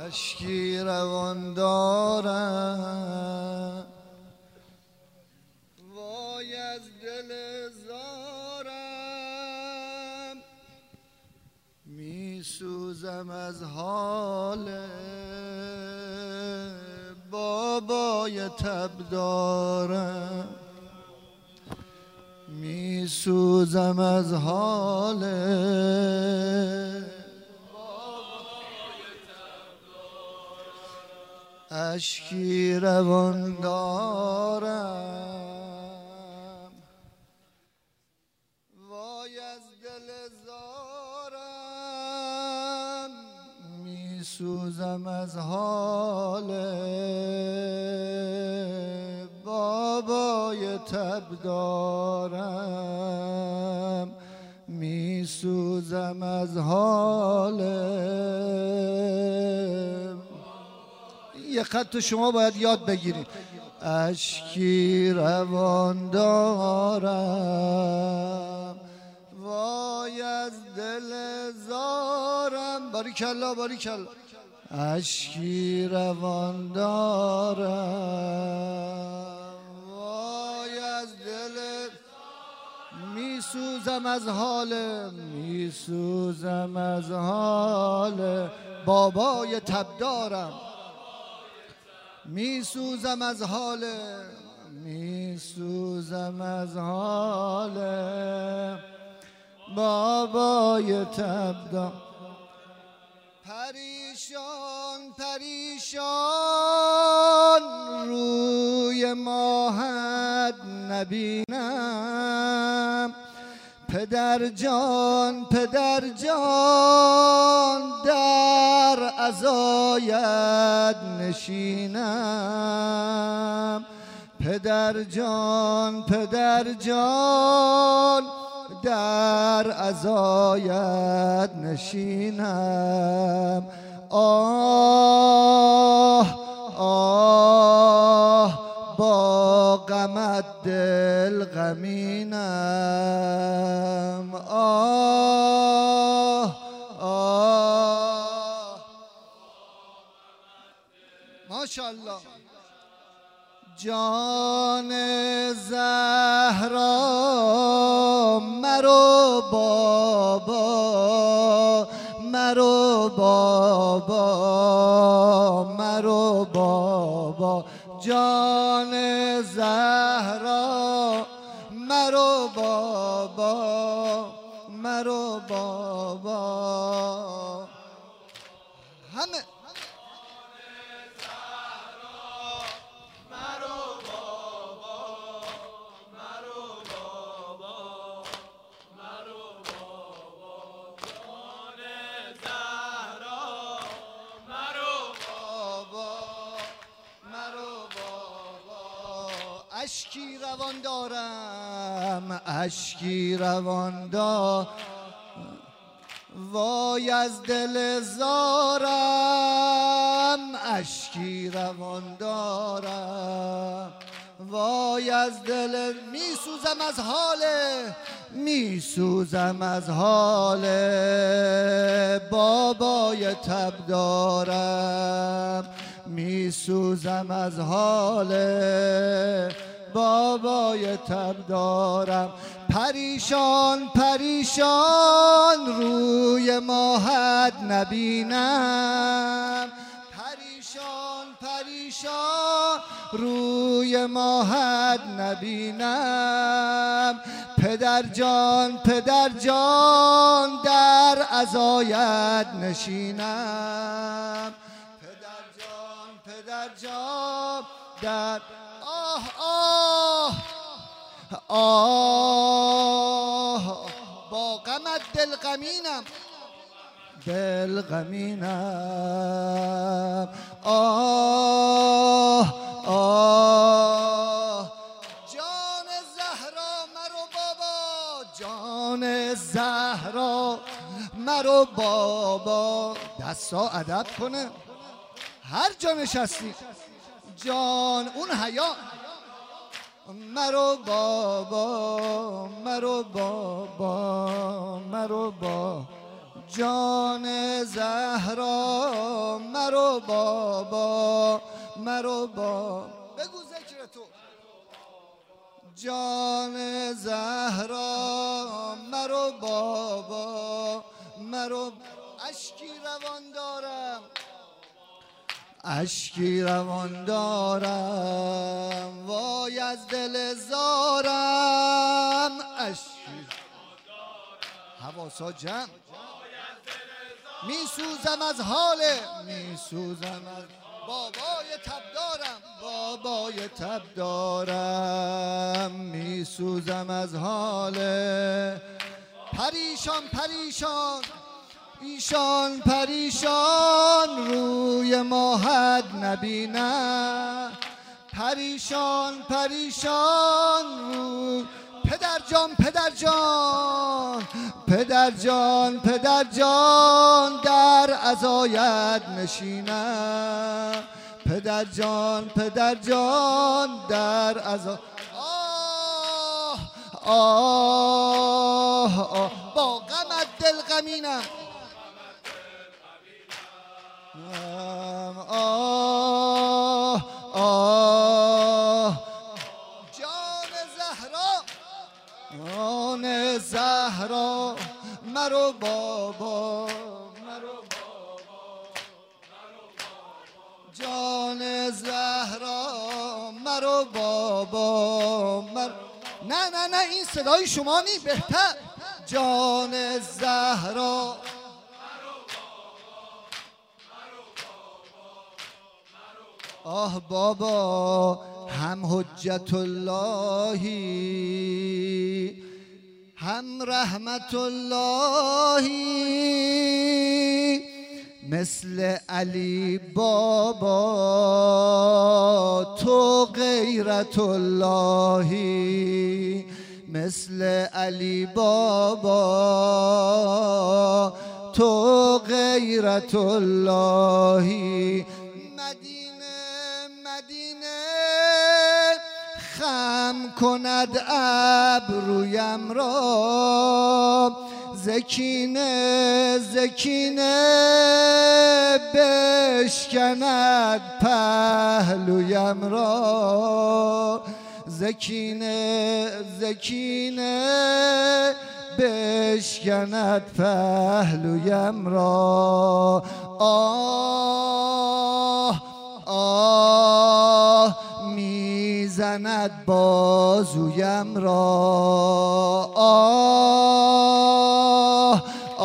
اشکی روان دارم وای از دل زارم می سوزم از حال بابای تب دارم می سوزم از حال اشکی روان دارم وای از دل زارم می سوزم از حال بابای تب دارم می سوزم از حال. یه خط شما باید یاد بگیرید. اشکی روان دارم وای از دل زارم. باریکلا باریکلا. اشکی روان دارم وای از دل می سوزم از حال می سوزم از حال بابای تب دارم می سوزم از حال می سوزم از حال بابای تب دارم. پریشان پریشان روی ماهت نبینم پدر جان در عزایت نشینم پدر جان در عزایت نشینم. آه آه با غمت دل غمینم. آه آه ماشاءالله. جان زهرا مرو بابا مرو بابا مرو بابا جان زهرا مرو بابا مرو بابا. همه اشکی روان دارم اشکی روان دارم وای از دل زارم اشکی روان دارم وای از دل می سوزم از حال می سوزم از حال بابای تب دارم می سوزم از حال بابای تب دارم. پریشان پریشان روی ماهت نبینم پریشان پریشان روی ماهت نبینم پدر جان در عزایت نشینم پدر جان در آه با غمت دل غمینم. آه آه جان زهرا مرو بابا جان زهرا مرو بابا. دستا ادب کنه هر جا نشستی جان اون حیا مرو بابا مرو بابا مرو بابا جان زهرا مرو بابا مرو بابا بگو ذکر تو. جان زهرا مرو بابا مرو. اشکی روان دارم اشکی روان دارم وای از دل زارم. اشکی حواسا جمع می سوزم از حاله می سوزم از بابای تب دارم بابای تب دارم می سوزم از حاله. پریشان پریشان ایشان پریشان روی ماهد نبینم. پریشان پریشان روی پدر جان پدر جان پدر جان پدر جان در عزایت نشینم. پدر جان پدر جان در عزا. با غمت دل غمینم. جان زهرا جان زهرا مرو بابا مرو بابا جان زهرا مرو بابا نه نه نه این صدای شما نی بهتر. جان زهرا آه بابا هم حجت اللهی هم رحمت اللهی مثل علی بابا تو غیرت اللهی. مثل علی بابا تو غیرت اللهی. خم کند ابرویم را زکینه زکینه بشکند پهلویم را. زکینه زکینه بشکند پهلویم را. آه آه میزند بازویم را. آه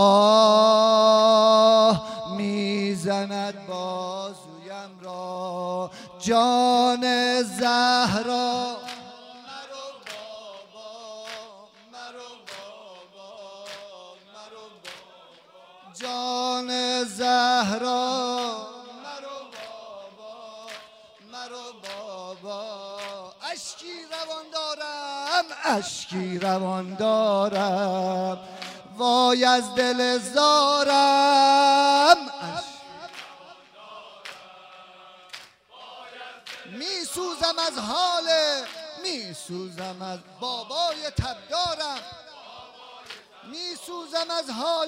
آه میزند بازویم را. جان زهرا مرو بابا مرو بابا مرو بابا. جان زهرا مرو بابا مرو بابا. اشکی روان دارم اشکی روان دارم وای از دل زارم. می سوزم از حال می سوزم از بابای تب دارم. می سوزم از حال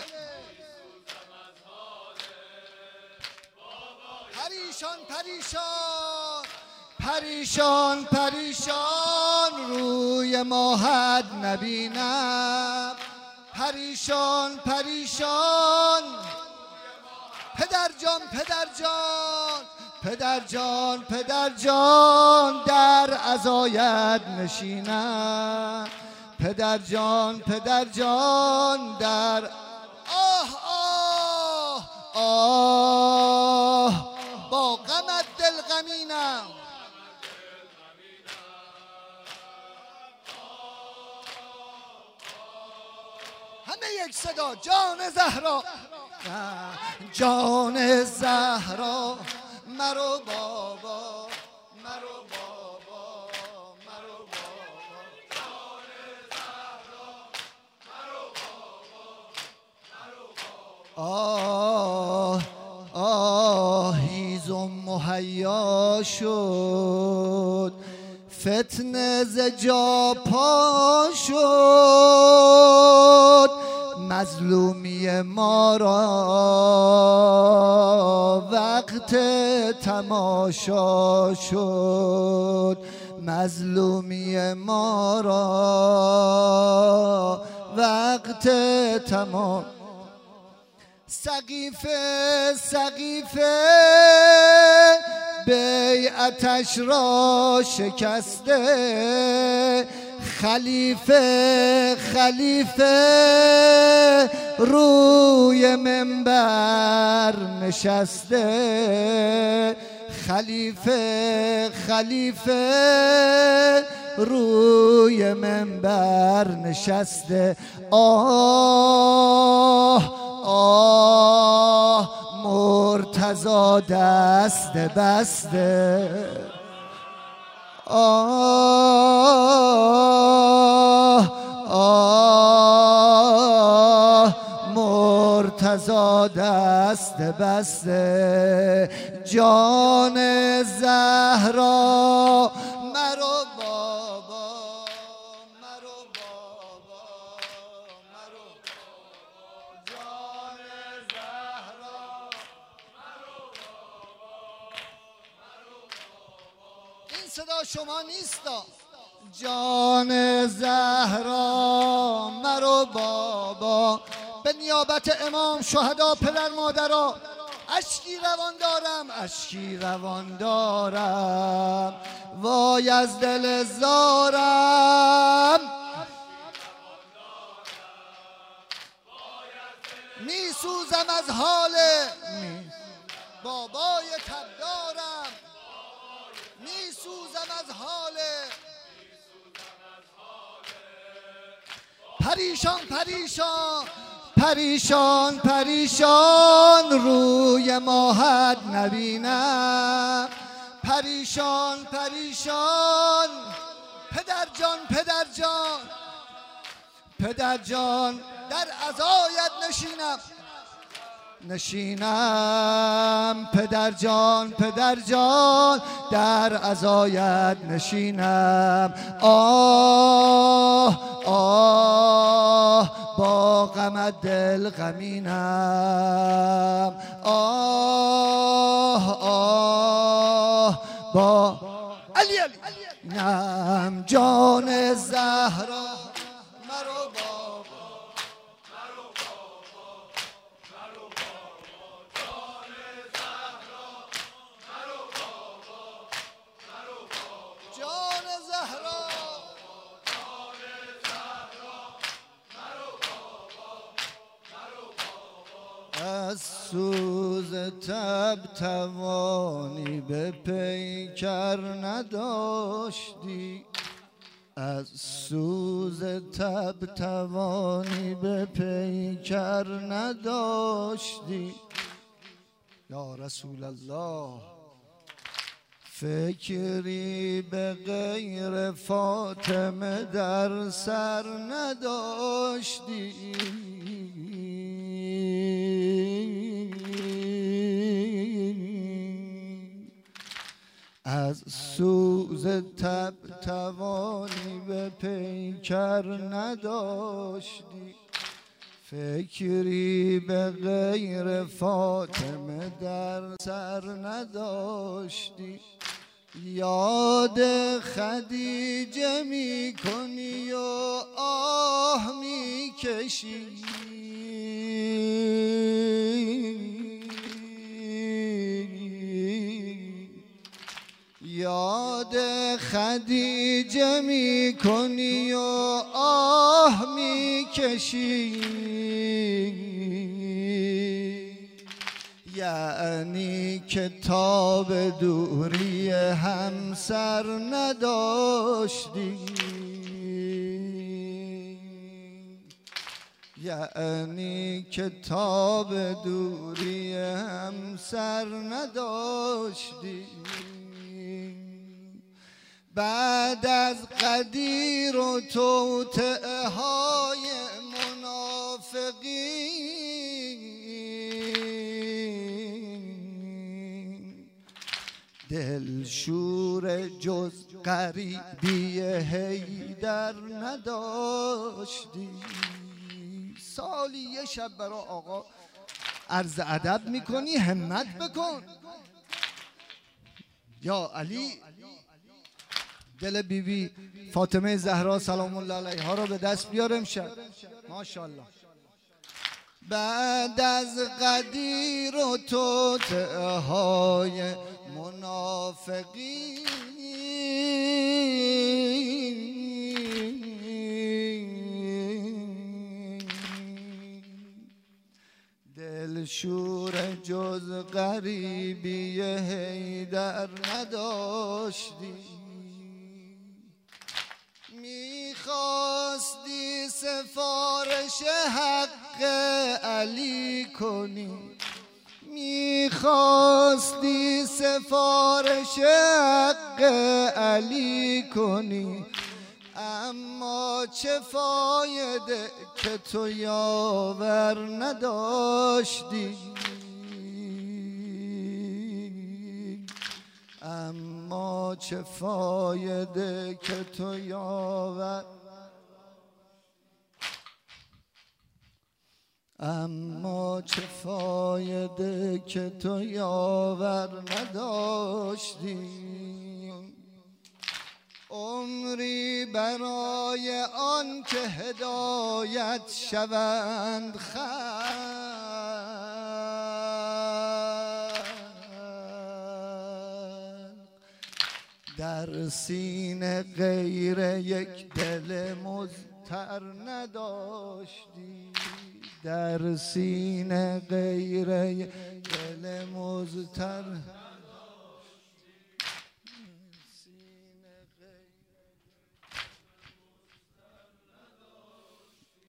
پریشان پریشان پریشان پریشان روی ماهد نبینم. پریشان پریشان پدر جان پدر جان پدر جان پدر جان در عزایت نشینم. پدر جان پدر جان در آه آه آه با غمت دل غمینم. همه یک صدا جان زهرا جان زهرا مرو بابا مرو بابا مرو بابا. جان زهرا مرو بابا مرو بابا. آه هیزم مهیا شد فتنه ز جا پا شد. مظلومی ما را وقت تماشا شد، مظلومی ما را وقت تماشا. سقیفه سقیفه بیعتش را شکسته، خلیفه خلیفه روی منبر نشسته، خلیفه خلیفه روی منبر نشسته. آه آه مرتضی دست بسته، آه آه مرتضی دست بسته. جان زهرا مرو بابا، مرو بابا، مرو جان زهرا مرو بابا، مرو بابا. این صدا شما نیستا. جان زهرا مرو بابا، به نیابت امام شهدا پدر مادرها اشکی روان دارم، اشکی روان دارم، وای از دل زارم، می سوزم از حال بابای تبدارم، می سوزم از حال پریشان پریشان پریشان پریشان روی ماهت نبینم، پریشان پریشان پدر جان پدر جان پدر جان در عزایت نشینم نشینم، پدر جان پدر جان در عزایت نشینم. آه آه با غمت دل غمینم، آه آه با علی علی نم جان زهرا مرو بابا، مرو بابا، مرو بابا، جان زهرا مرو بابا، مرو بابا، جان زهرا از سوز تب توانی به پیکر نداشتی، از سوز تب توانی به پیکر نداشتی. یا رسول الله فکری به غیر فاطمه در سر نداشتی، از سوز تب توانی به پیکر نداشتی، فکری به غیر فاطمه در سر نداشتی. یاد خدیجه می کنی و آه می کشی، یاد خدیجه می کنی و آه می کشی، یعنی کتاب دوری همسر نداشتی، یعنی کتاب دوری همسر نداشتی. بعد از غدیر و توطئه های منافقین، دلشور جز غریبی حیدر نداشتی، سالی یه شب برای آقا عرض ادب میکنی، همت بکن. یا علی دل بیبی فاطمه زهرا سلام الله علیها رو به دست بیار امشب. ماشاءالله. بعد از غدیر و توطئه‌های منافقین دلشور جز غریبی حیدر نداشتی، میخواستی سفارش حق علی کنی، میخواستی سفارش حق علی کنی، اما چه فایده که تو یاور نداشتی، اما چه فایده که تو یاور، اما چه فایده که تو یاور نداشتی. عمری برای آن که هدایت شوند خلق در سینه غیر یک دل مضطر نداشتی، در سینه غیر یک دل مضطر